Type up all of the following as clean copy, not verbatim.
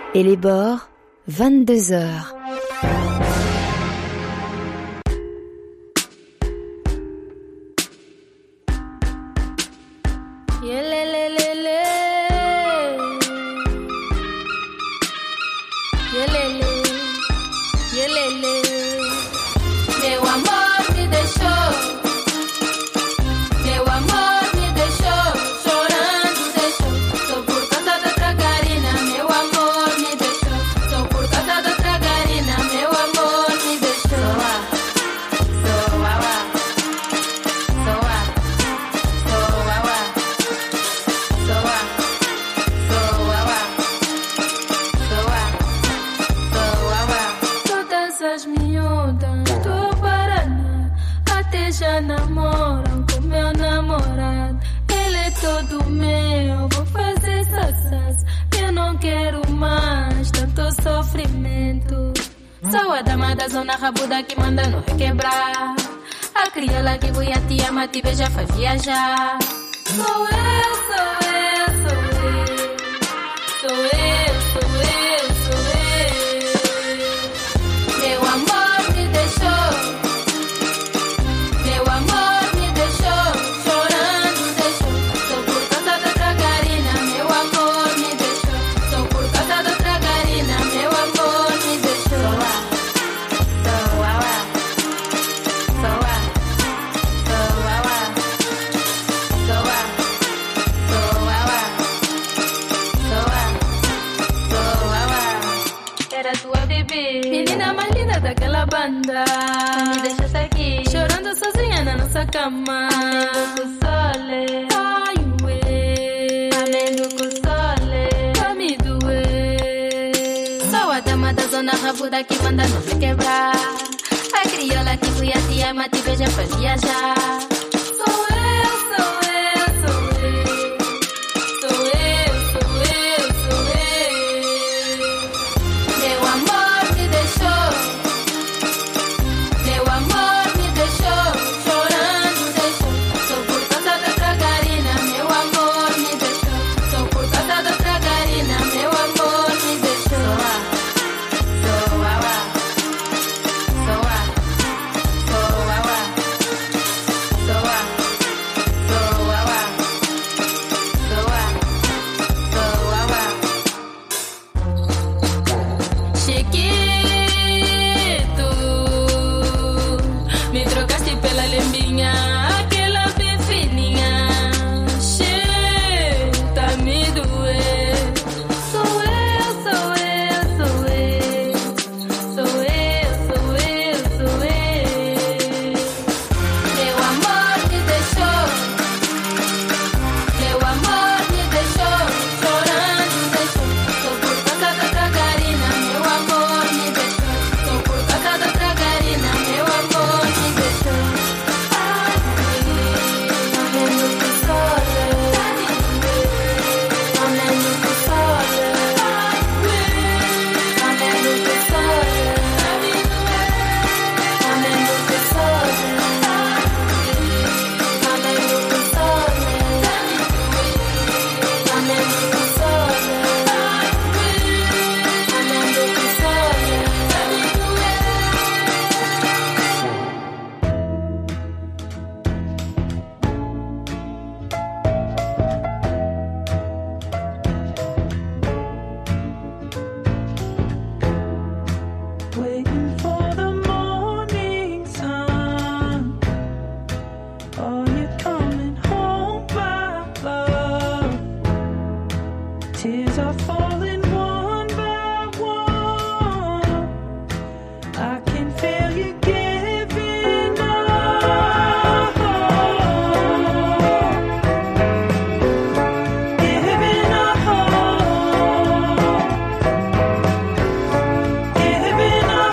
Et les bords, 22 heures. Sou a dama da zona rabuda que manda no requebrar. A crioula que voia te ama, te beija, faz viajar. Sou eu, sou eu, sou eu. Sou eu, sou eu, sou eu. Meu amor me deixou. Meu amor me deixou. Chorando deixou. Sou por causa da tragarina. Meu amor me deixou. Sou por causa da tragarina. Meu amor me deixou. Menina mais linda daquela banda, me deixaste aqui chorando sozinha na nossa cama. Amengo com sole, ai ué. Amengo com sole, pra me doer. Sou a dama da zona rabuda que manda não se quebrar. A crioula que fui a te ama, te beija, faz viajar. Sou eu, sou eu, sou eu. Sou eu, sou eu, sou eu. Meu amor me deixou. Meu amor me deixou. Chorando deixou. Sou por causa da tragarina. Meu amor me deixou. Sou por causa da tragarina. Meu amor me deixou. Sou a wa. Sou a. Sou a wa. Sou a. Sou a wa. Sou a. Sou a wa. Chiquito, me trocaste pela lembinha, aquela bem fininha. Tá me doer. Sou eu, sou eu, sou eu. Sou eu, sou eu, sou eu. Meu amor me deixou. Meu amor me deixou. Chorando deixou. Sou por causa da tragarina. Meu amor me deixou. Sou por causa da tragarina. Meu amor me deixou. Ai, amendo com sole. Amendo com sole. Amendo com sole. Amendo com sole. Amendo com sole. Amendo com sole. Amendo com sole. Waiting for the morning sun. Are you coming home, my love? Tears are falling one by one. I can feel you giving up. Giving up. Giving up.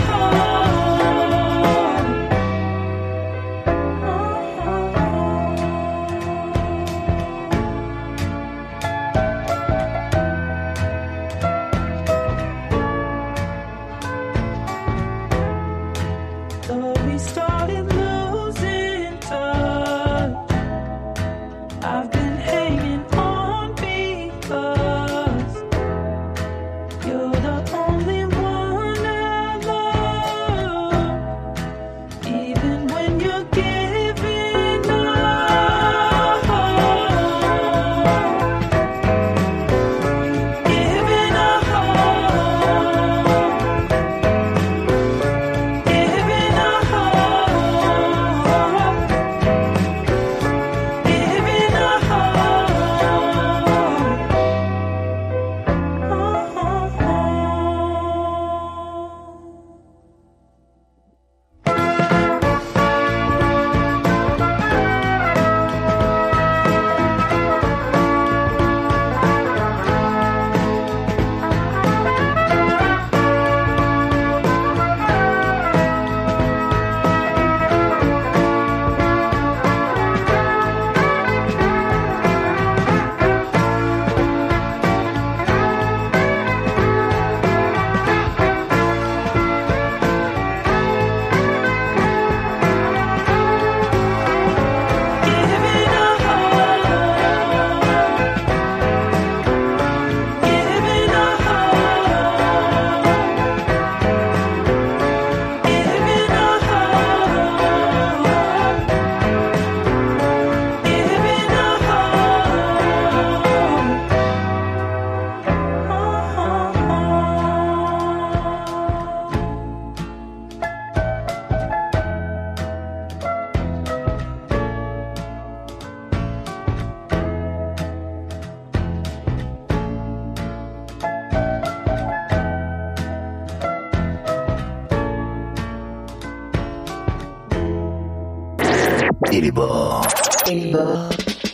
Et les bords. Et les bords.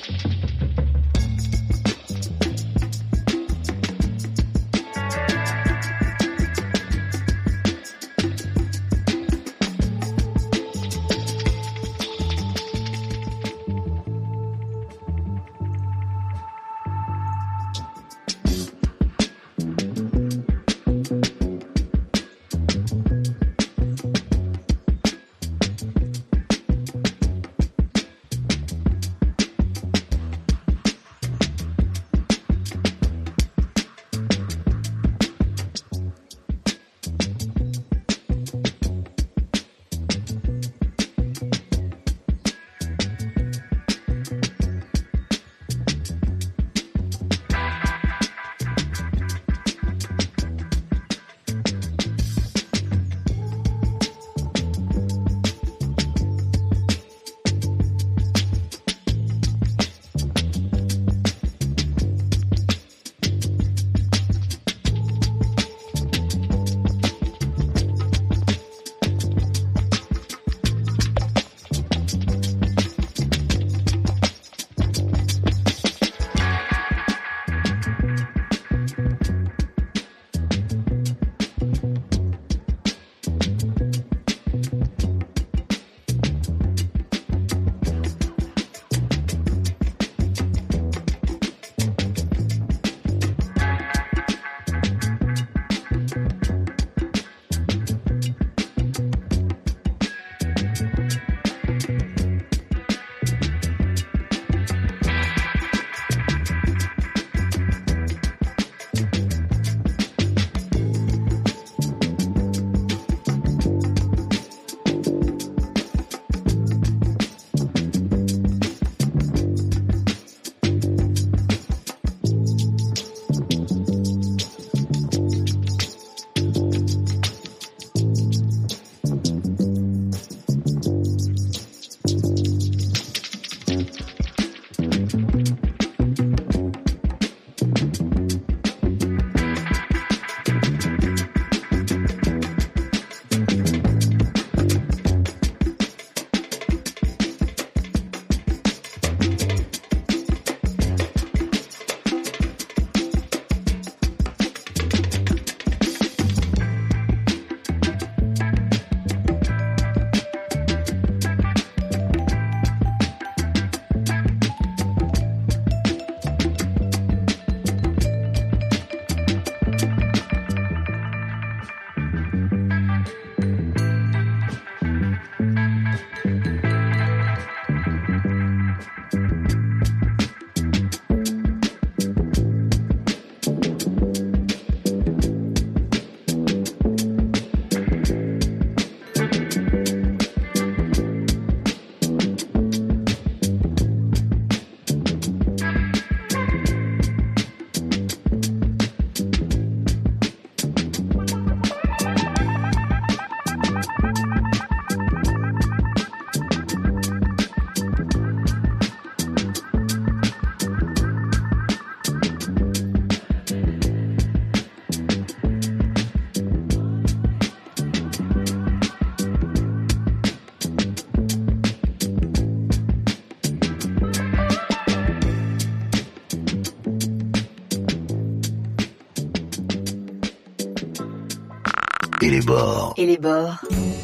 Et les bords. Et les bords.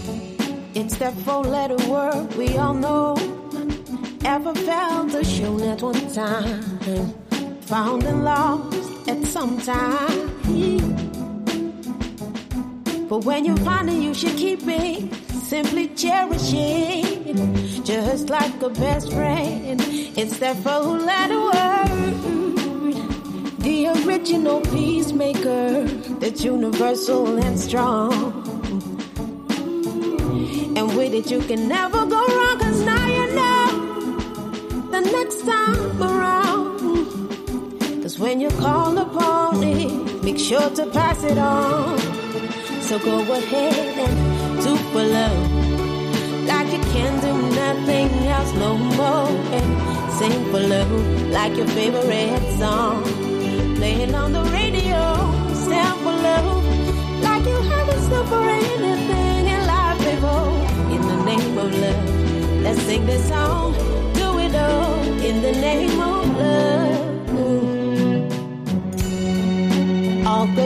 It's that four-letter word we all know. Ever felt the show at one time? Found and lost at some time. But when you find it, you should keep it. Simply cherish it. Just like a best friend. It's that four-letter word. The original peacemaker. That's universal and strong. And with it you can never go wrong. Cause now you know the next time around. Cause when you call upon it, make sure to pass it on. So go ahead and do for love like you can do nothing else no more. And sing for love like your favorite song. Play it on the radio, stand for love like you haven't stood for anything in life before. In the name of love, let's sing this song.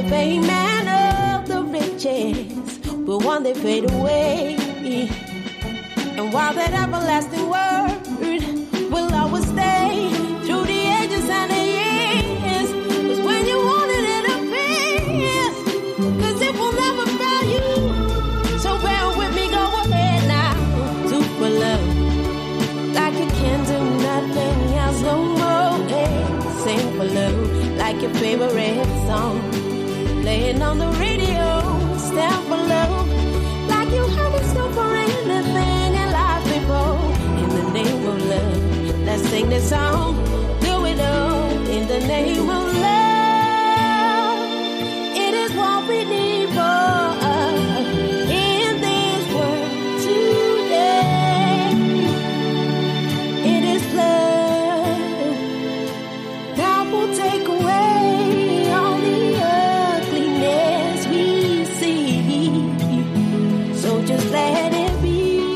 the fame and of the riches, but one day fade away. And while that everlasting word will always stay through the ages and the years, was when you wanted it to be, 'cause it will never fail you. So bear with me, go ahead now. Do for love like you can't do nothing else no more. Hey, sing for love like your favorite song, playing on the radio. Stand for love like you haven't stood for anything in life before. In the name of love, let's sing this song. Do it all in the name of love. It is what we need more of in this world today. It is love that will take away all the ugliness we see. So just let it be.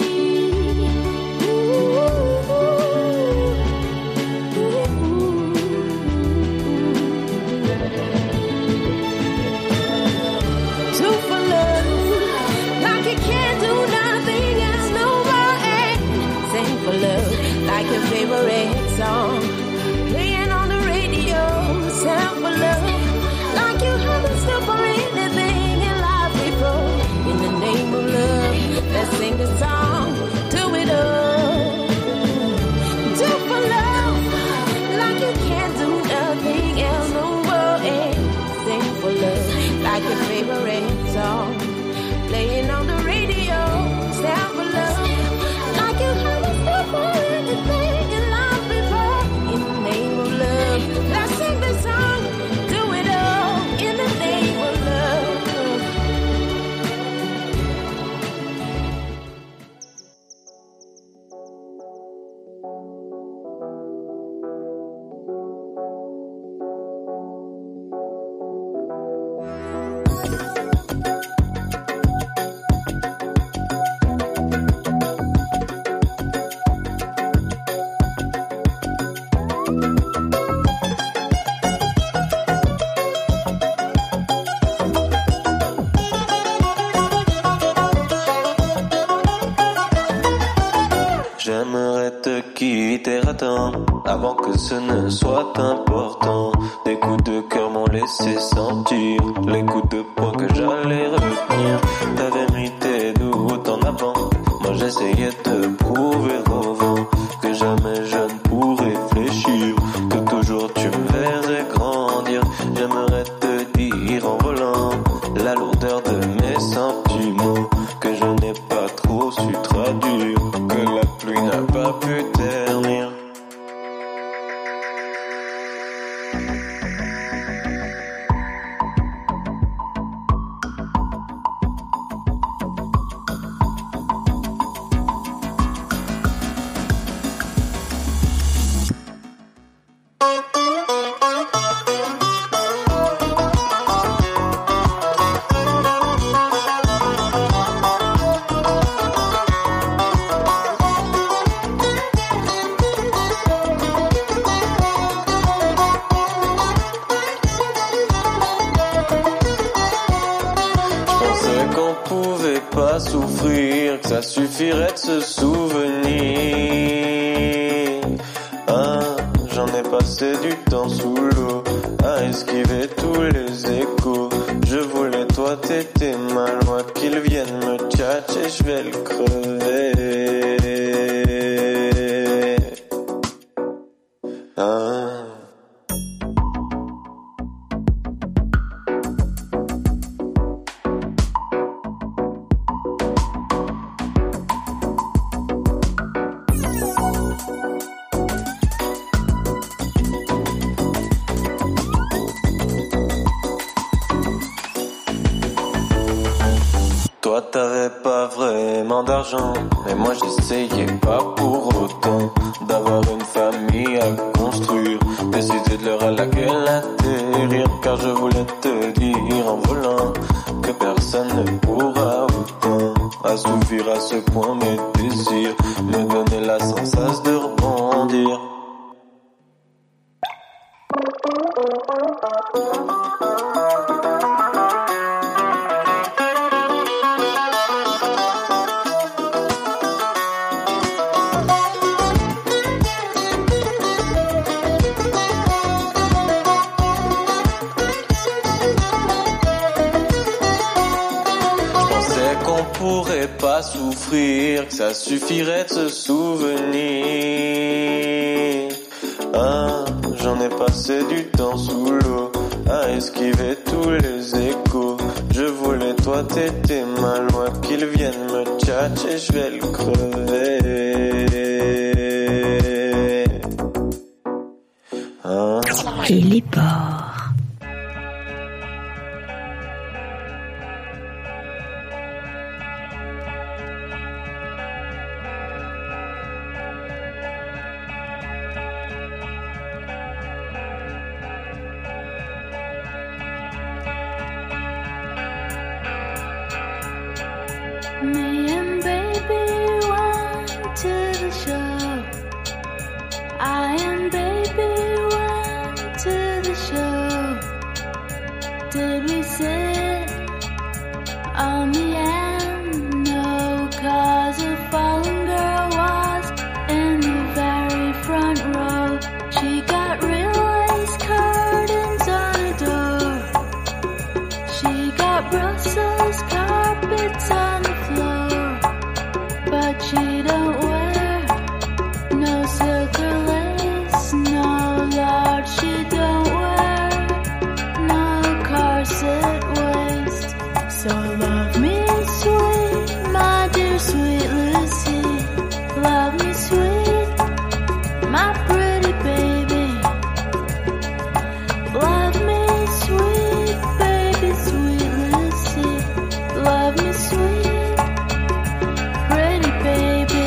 Two for love, like you can't do nothing else no more. And sing for love, like your favorite song, playing on the radio. Sound for love, like you haven't stood for anything in life before. In the name of love, let's sing the song. Do it all. Do for love, like you can't do nothing else no more. And sing for love, like your favorite song, playing on the radio. Sound for love, like you haven't stood for anything in life before. In the name of love, let's sing the song. Do it all in the name of love. J'aimerais te quitter à temps, avant que ce ne soit important. Des coups de cœur m'ont laissé sentir les coups de poing que j'allais retenir. Ta vérité doute en avant, moi j'essayais de prouver au vent que jamais je ne pourrais fléchir, que toujours tu me verrais grandir. J'aimerais te dire en volant la lourdeur de mes sentiments, que je n'ai pas trop su traduire, que la pluie n'a pas pu ternir. Souffrir, que ça suffirait de se souvenir. Ah, j'en ai passé du temps sous l'eau, à esquiver tous les échos. Je voulais toi, t'étais ma loi, qu'il vienne me tchatcher, je vais le crever. Ah. Toi t'avais pas vraiment d'argent, mais moi j'essayais pas pour autant d'avoir une famille à construire, décider de l'heure à laquelle atterrir, car je voulais te dire en volant que personne ne pourra autant assouvir à ce point mes désirs, me donner la sensation de rebondir. pas souffrir, que ça suffirait de se souvenir. Ah, j'en ai passé du temps sous l'eau, à esquiver tous les échos. Je voulais toi, t'étais ma loi, qu'il vienne me tchatcher, je vais le crever. Ah. Et les porcs. Me and baby went to the show. I and baby went to the show. Did we sit on the end? No, 'cause a fallen girl was in the very front row. She got real lace curtains on her door. She got Brussels carpets on the floor, but she don't wear no silk or lace. No, Lord, she don't wear no corset waist. So love me sweet, my dear sweet Lucy. Love me sweet, my pretty baby. Love me sweet, baby, sweet Lucy. Love me sweet, pretty baby.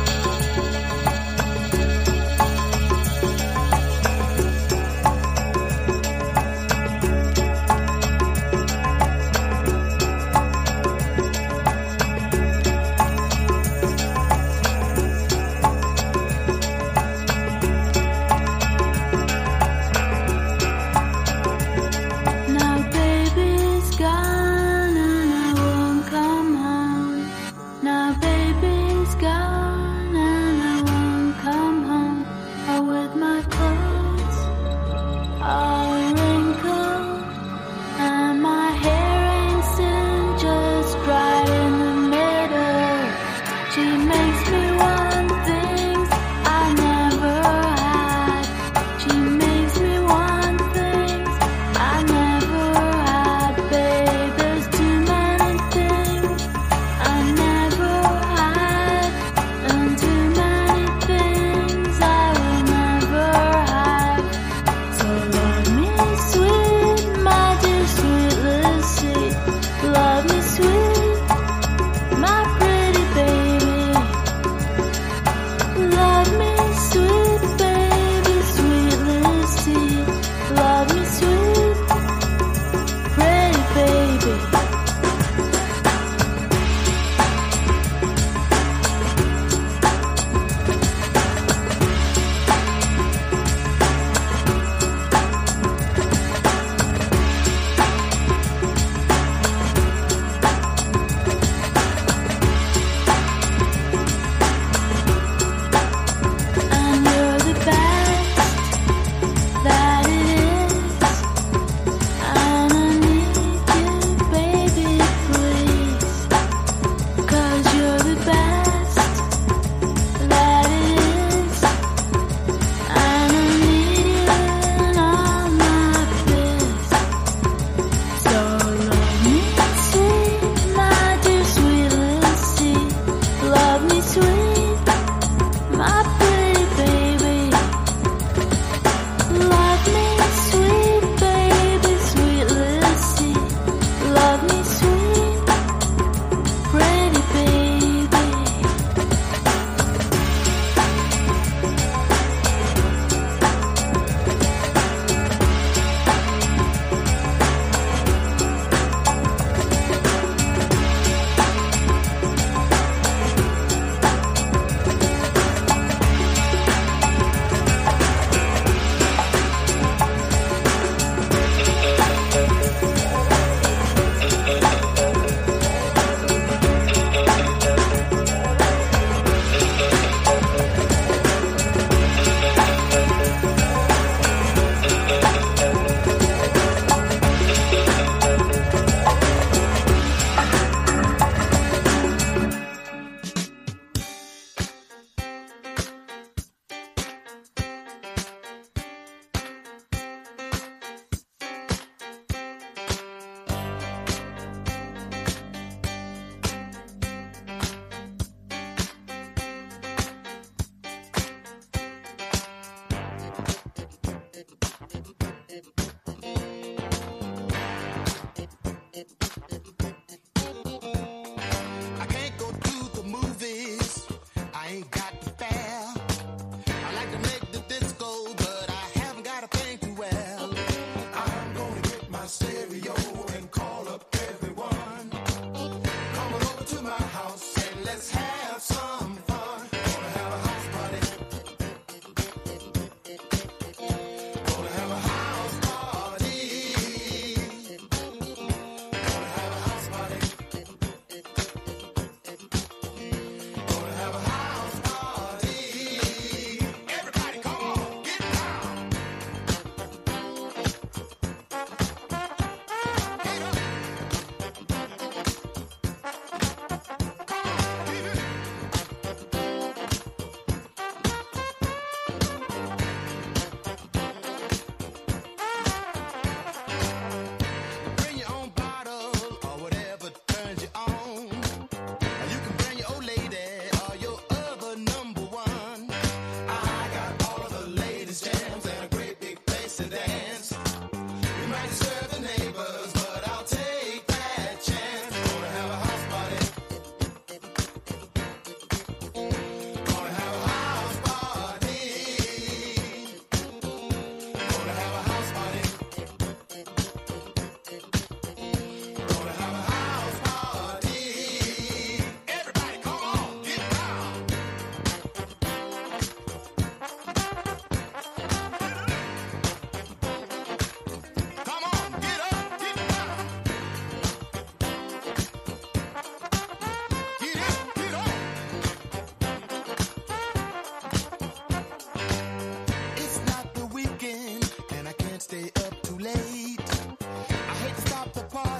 Now baby's gone and I won't come home. Now baby's gone and I won't come home. Oh, with my clothes all wrinkled and my hair ain't singed, just right in the middle. She makes me want things I never had. She makes me want things I never had. Babe, there's too many things I never had, and too many things I will never have. So love me sweet, my dear sweet Lucy. Love me sweet, my pretty baby. Love me sweet, baby, sweet Lucy. Love me sweet, pretty baby. And you're the best that it is, and I need you, baby.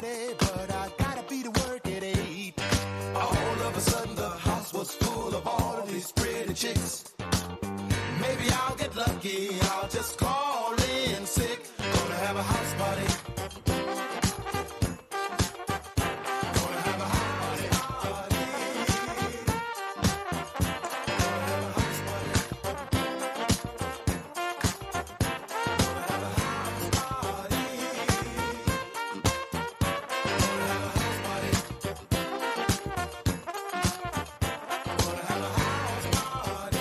party, but I gotta be to work at 8. All of a sudden the house was full of all of these pretty chicks. Maybe I'll get lucky, I'll just call in sick. Gonna have a house party. Gonna have a house party. Gonna have a house party. Gonna have a house party. Gonna have a house party. Gonna have a house party.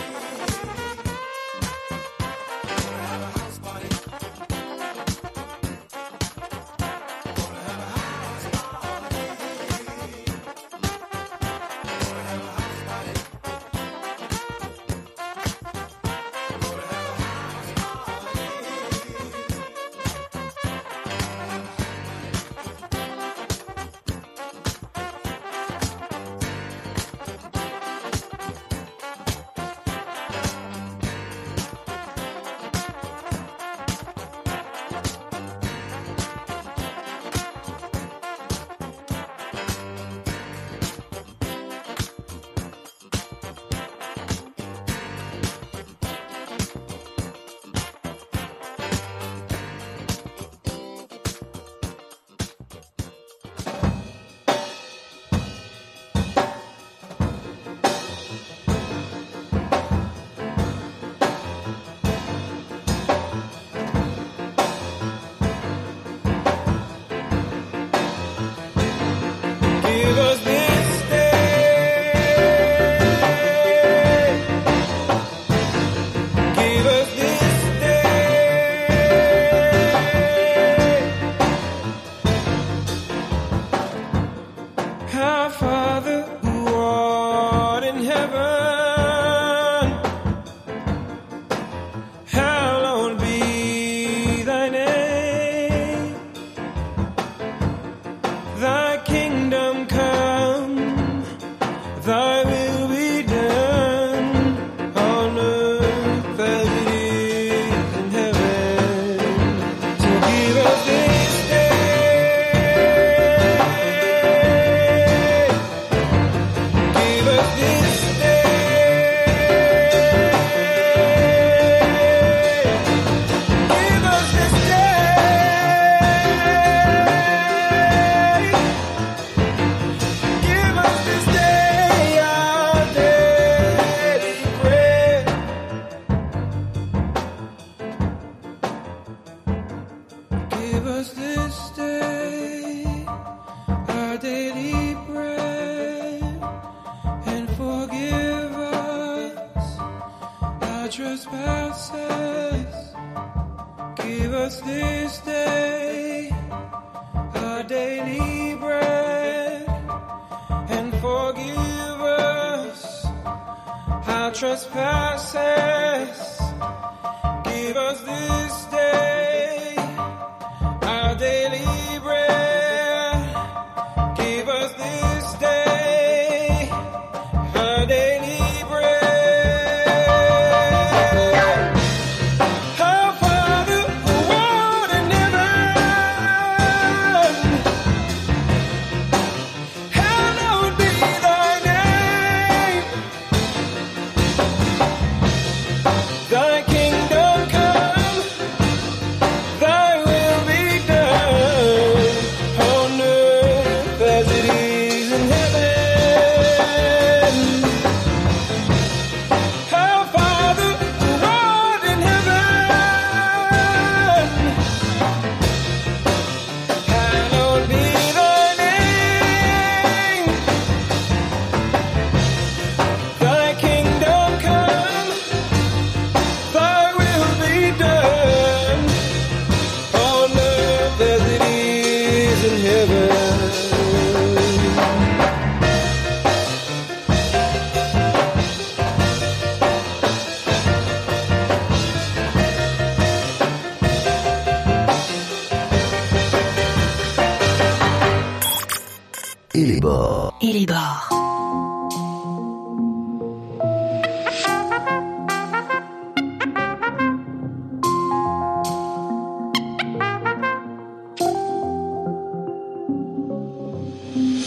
trespasses. Give us this day our daily bread, and forgive us our trespasses. Give us this day our daily bread. Give us this day our daily bread. Our Father who art in heaven, hallowed be thy name. Thy kingdom come, thy will be done on earth as it is in heaven. Our Father who art in heaven, hallowed be thy name. Thy kingdom come, thy will be done on earth as it is in heaven. Et les bords. Et les bords.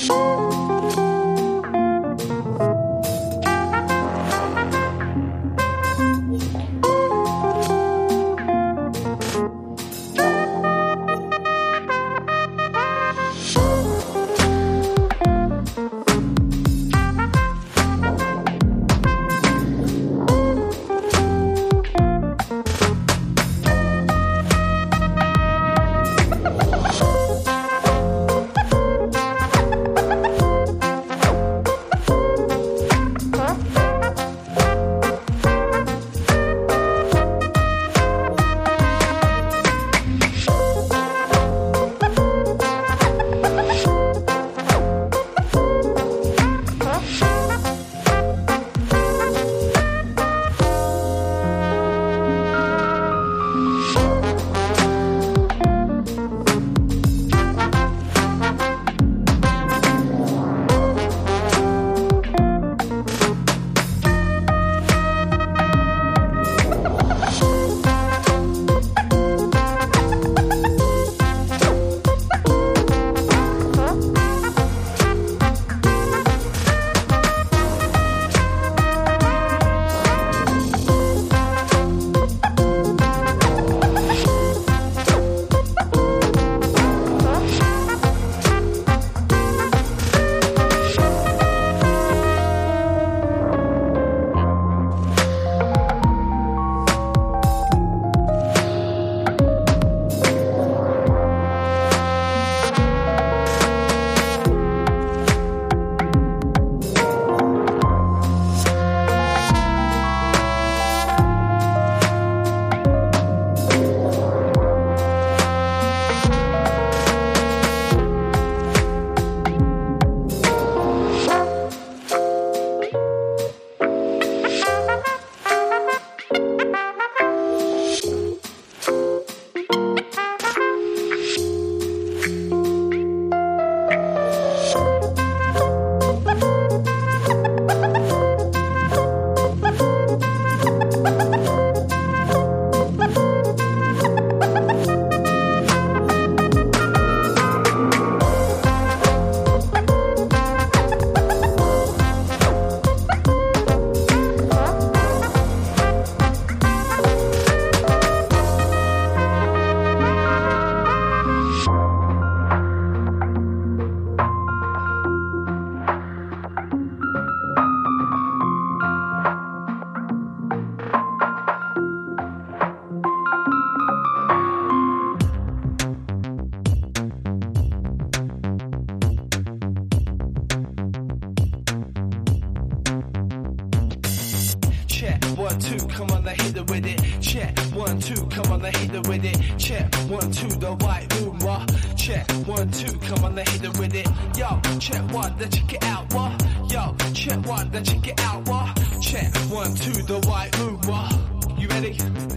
1, 2, come on, I hit it with it. Check 1, 2, come on, I hit it with it. Check 1, 2, the white room, what? Check 1, 2, come on, I hit it with it. Yo, check 1, then check it out, what? Yo, check 1, then check it out, what? Check 1, 2, the white room, what? You ready?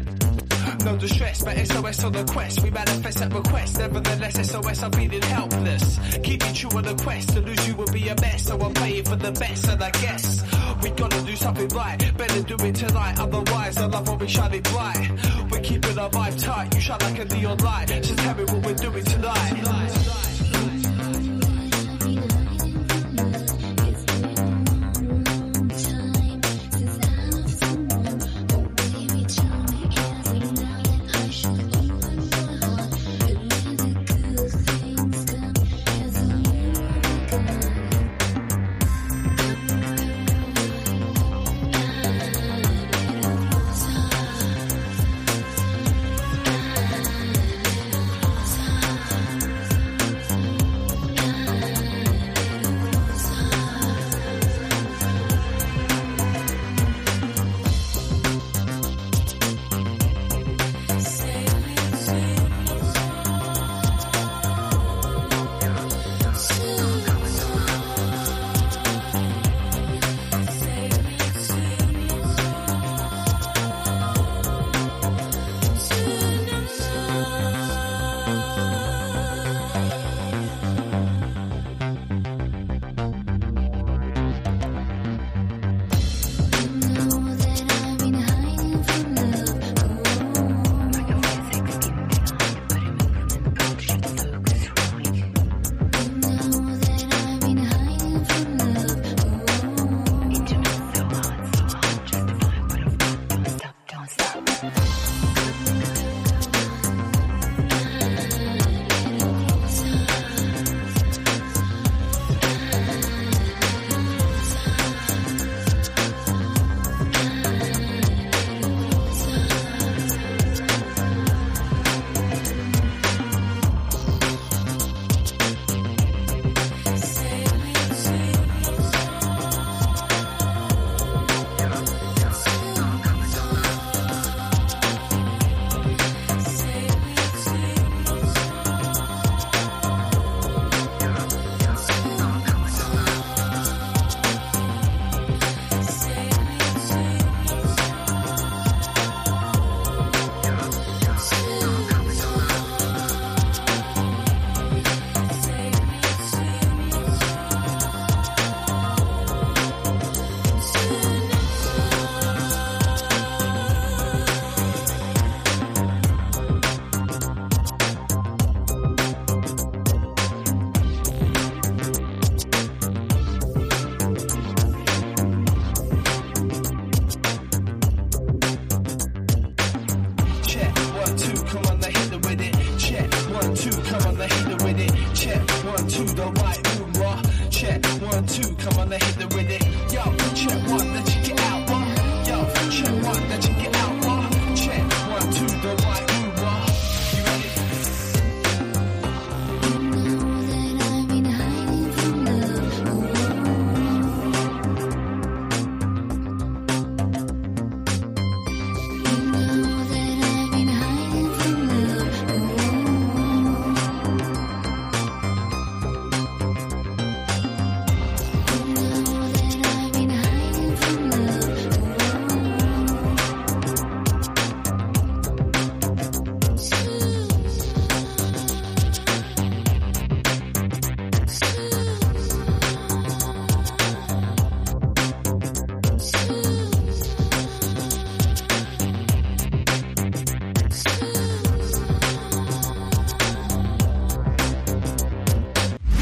No distress, but SOS on the quest. We manifest at request. Nevertheless, SOS, I'm feeling helpless. Keeping true on the quest. To lose you will be a mess. So I'm playing for the best, and I guess we gotta do something right. Better do it tonight, otherwise the love will be shining bright. We're keeping our vibe tight. You shine like a neon light. So tell me what we're doing tonight.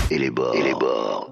et les bords. Et les bords.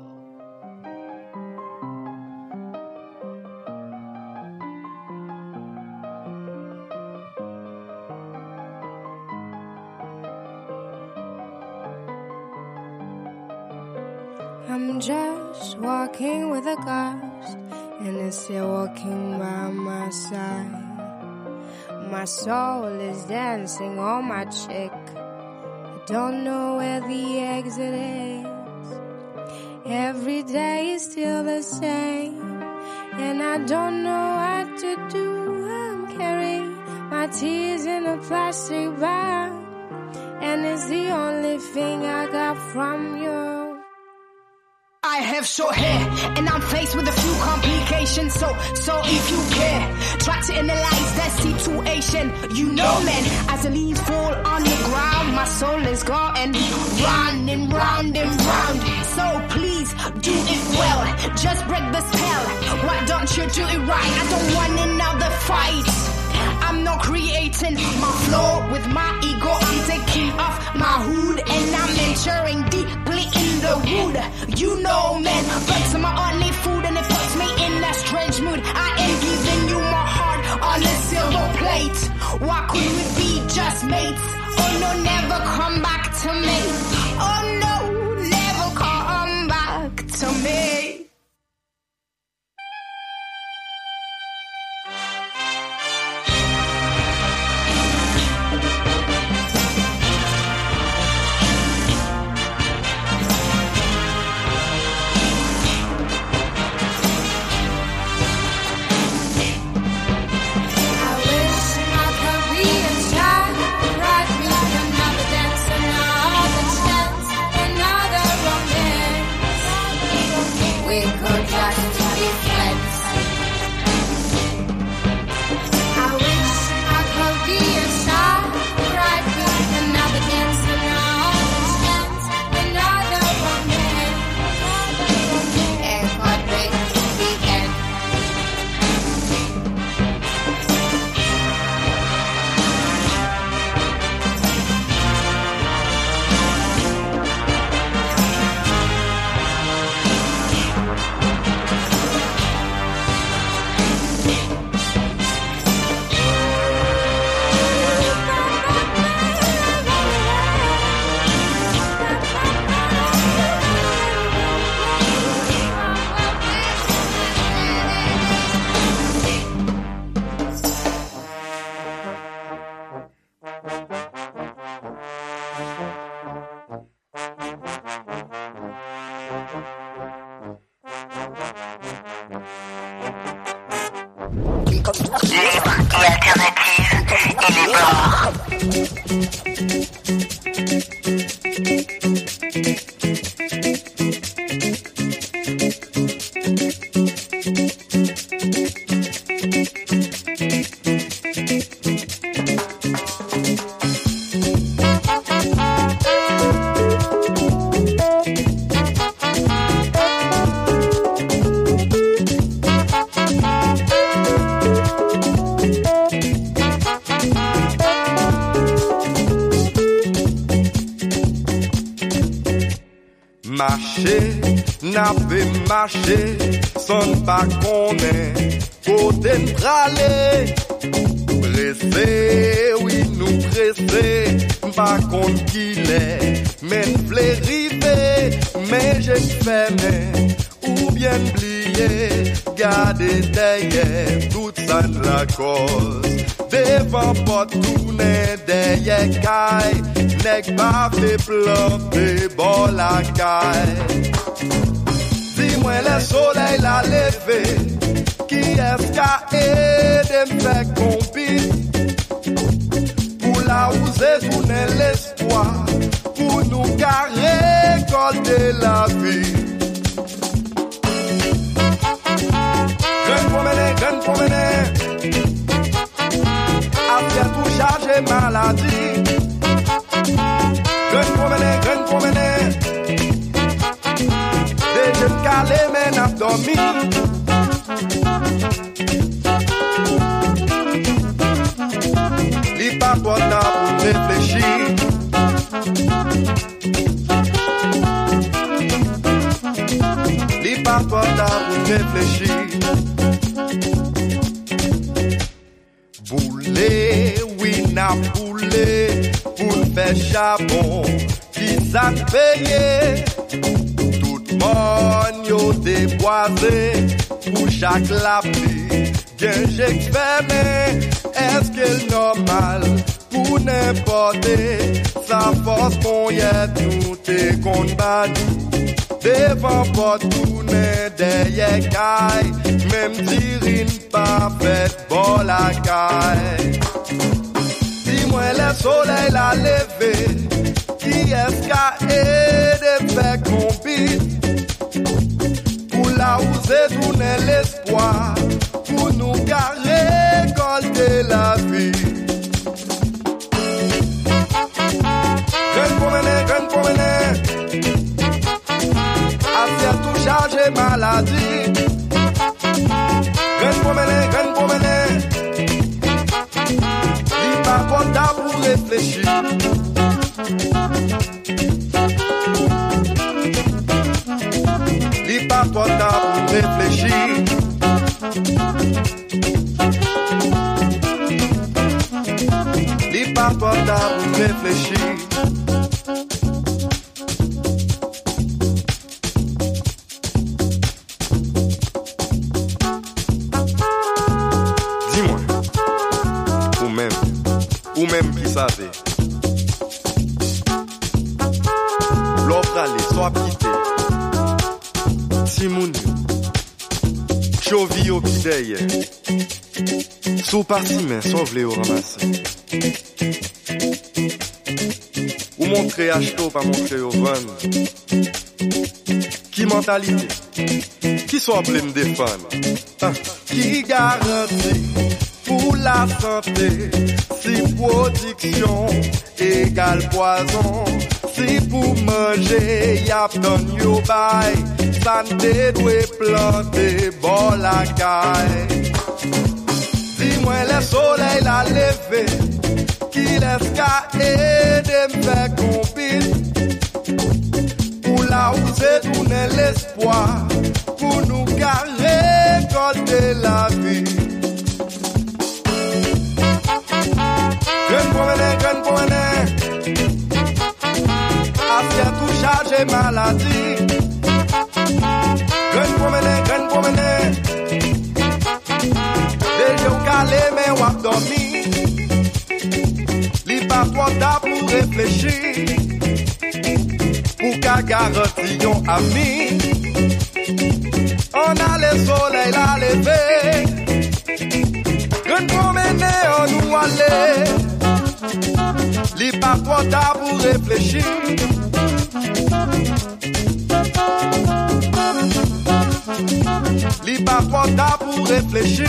I'm just walking with a ghost, and it's still walking by my side. My soul is dancing on my cheek. I don't know where the exit is. Every day is still the same, and I don't know what to do. I'm carrying my tears in a plastic bag, and it's the only thing I got from you. I have short hair, and I'm faced with a few complications. So if you care, try to analyze that situation. You know, man, as the leaves fall on the ground, my soul is going round and round and round. So please do it well, just break the spell. Why don't you do it right? I don't want another fight. I'm not creating my flow with my ego. I'm taking off my hood and I'm entering deeply in the wood. You know, man, bugs are my only food and it puts me in a strange mood. I am giving you my heart on a silver plate. Why could we be just mates? Oh no, never come back to me. Oh no, never come back to me. Marcher, son pas connaît, côté m'pralé, pressé, oui nous pressé, pas contre qu'il est, mais n'v'lait river, mais j'ai fermé, ou bien oublié, garder derrière, toute ça de la cause, devant pas tourner derrière caille, n'est pas fait plomber, bon la caille. Dis-moi le soleil l'a levé, qui est-ce qu'a aidé me faire compis? Pour la oser tourner l'espoir, pour nous carrer, récolter la vie. Graine promener, après tout chargé maladie. Graine promener, je me calais, mais n'a dormi. Li pas toi là pour réfléchir. pas toi t'as pour réfléchir. Boulé, oui n'a boulé, pour faire charbon, qui s'en paye. Tout le monde yo déboisé, pour chaque lapis, bien j'ai fermé. Est-ce que normal, pour n'importe, sa force qu'on y est tout et qu'on bat tout. Devant pas tourner derrière caille, même dirine pas fait bon la caille. Dis-moi le soleil l'a levé, qui est-ce qu'a aidé faire compite? Pour la oser tourner l'espoir, pour nous garder récolter la vie. Graine pour mener, affaire tout chargé maladie. Graine pour mener, lis pas portable pour réfléchir. Lis pas portable pour réfléchir. Lis pas portable pour réfléchir. Ou même qui savait. L'offre allait, soit quitté. Timoun, Chovi au pied derrière. Sous parti, mais sauve les au ramasser. Ou montrer acheter, pas montrer au vendre. Qui mentalité? Qui soit plein de fans? Qui garantit pour la santé? Si production égale poison, si pour manger y'a donne yo bay, santé doit planter bon la caille. Dis-moi le soleil l'a levé, qui laisse qu'à aider me faire compite. Pour la oser tourner l'espoir, pour nous garder récolter la vie. Graine pour mener, affaire tout chargé maladie. Graine pour mener, les yeux calés mais wap dormi. Li pas portable pour réfléchir, pour qu'à garantir yon ami. On a le soleil la levé, graine pour mener on nous aller. Li pas portable pour réfléchir. Li pas portable pour réfléchir.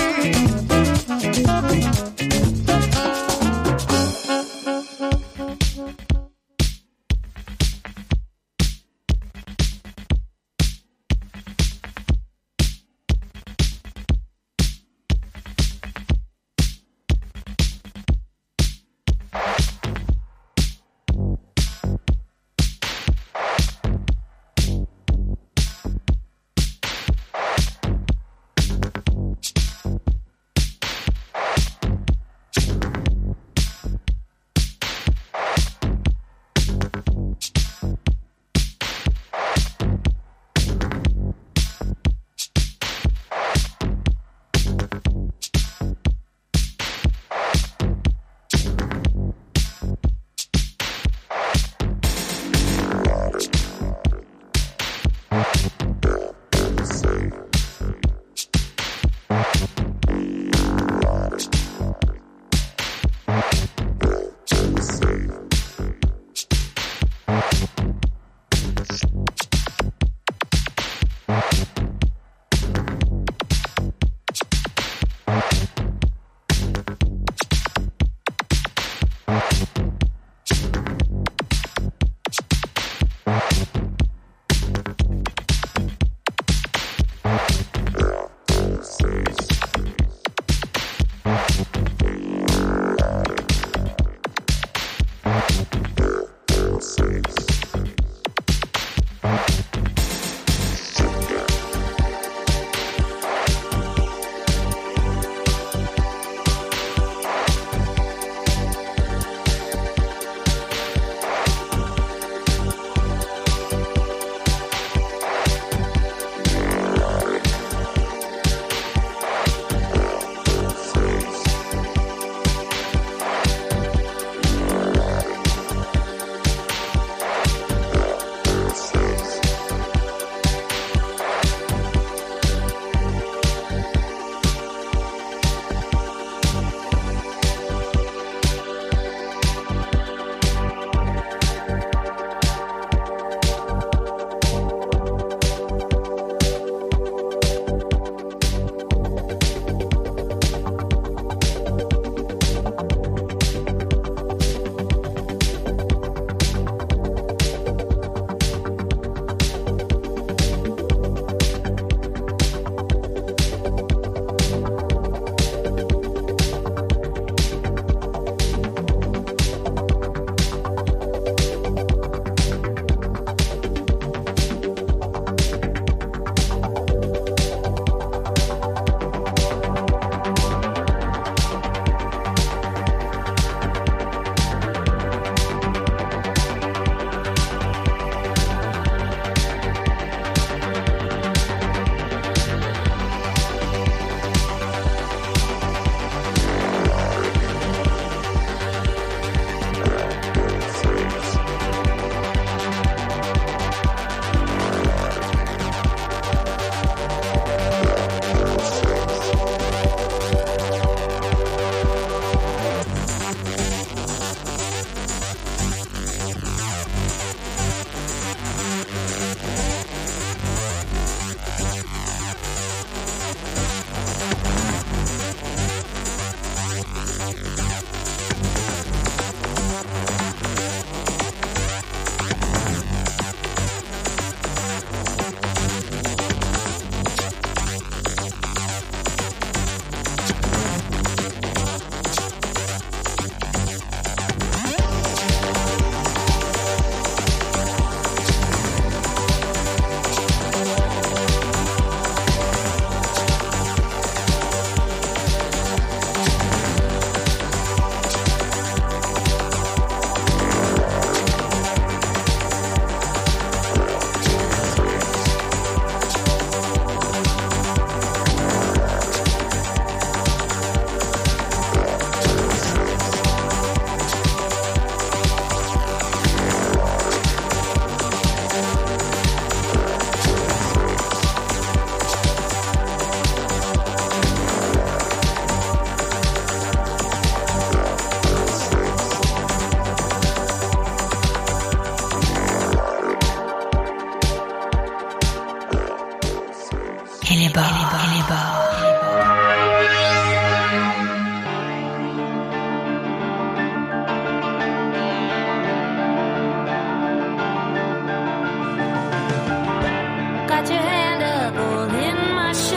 Got your hand up all in my shirt,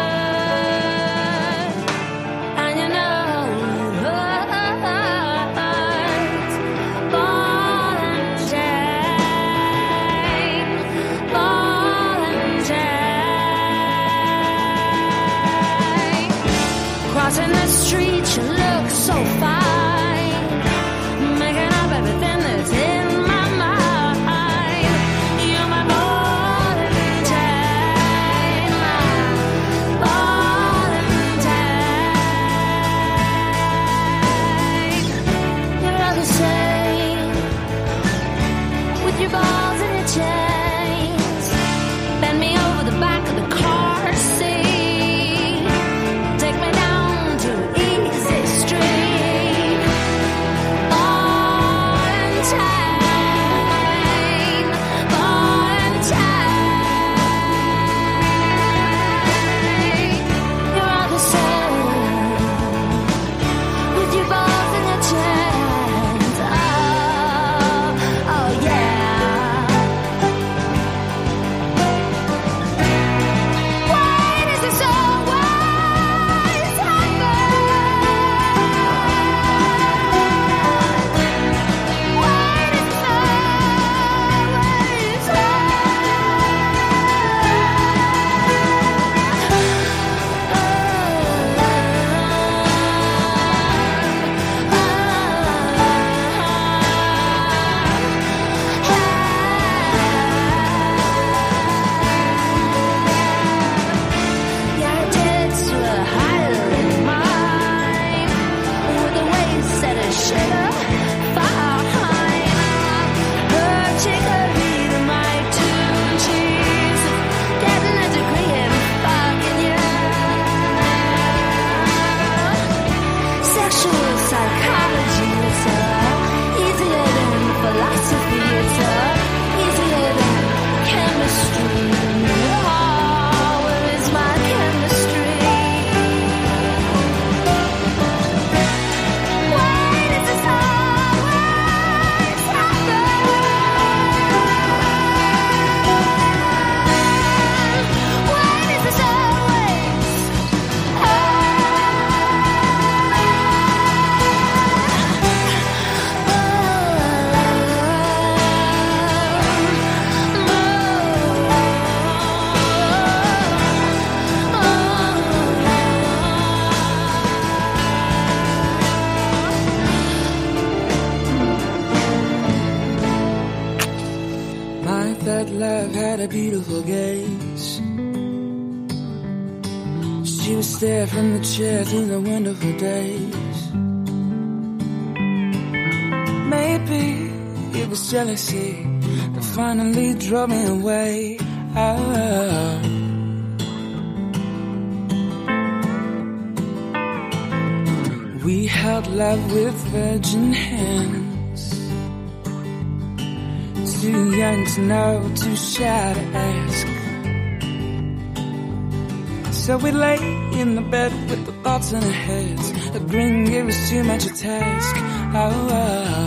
and you know it hurts. Ball and chain, ball and chain. Crossing the street, you look so fine, making up everything that's in my mind. You're my ball and chain, my ball and chain. You're all the same, with your balls and your chains. Bend me over the back of the car seat, take me down to Easy Street. Ball and chain, ball and chain. You're all the same, with your balls and your chains. Oh yeah. Why does this always happen? Why does this always Your tits were higher than mine, with a waist that I should have fine. Her chicory to my two cheese, getting a degree in fucking you. Sexual psychology, it's easier than philosophy, it's easier than chemistry. Oh, where is my chemistry? Why does this always happen? Why does this always My third love had a beautiful gaze. She would stare from the chair through the wonderful days. Maybe it was jealousy that finally drove me away. Oh. We held love with virgin hands, too young to know, too shy to ask. So we lay in the bed with the thoughts in our heads, agreeing it was too much a task. Oh, oh.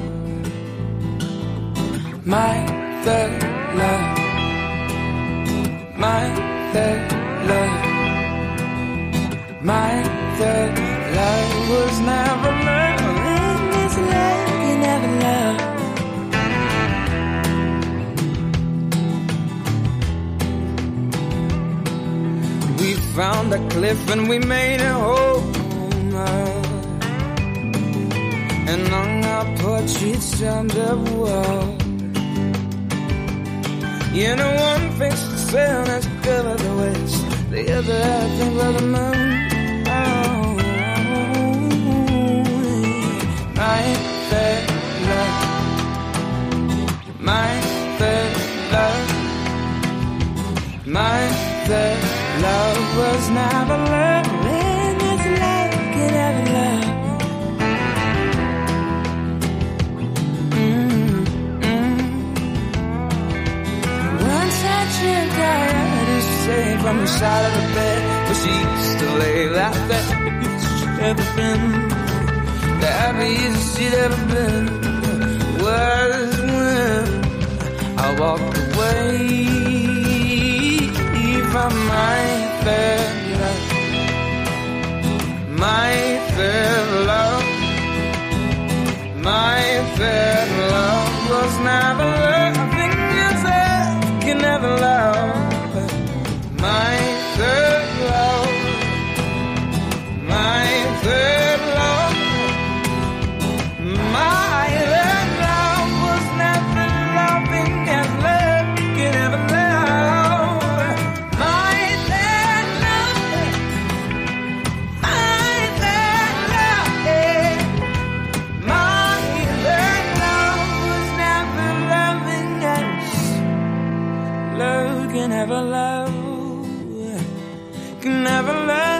My third love, my third love, my third love was never love. In this love you never loved. We found a cliff and we made it home, and hung our portraits on the wall. You know, one face the sun has covered the west, the other I think of the moon. Oh, my third love, my third love, my third love was never love. When this love can ever love. Once I dreamt I had to save from the side of the bed, but she used to lay right there. The happiest she'd ever been, the happiest she'd ever been was when I walked away from my fair love, my fair love, my fair love was never loving as I can never love. My fair love, my fair love, my fair love was never loving as love can ever love. My fair love, my fair love, my fair love was never loving as love can ever love. Can never love.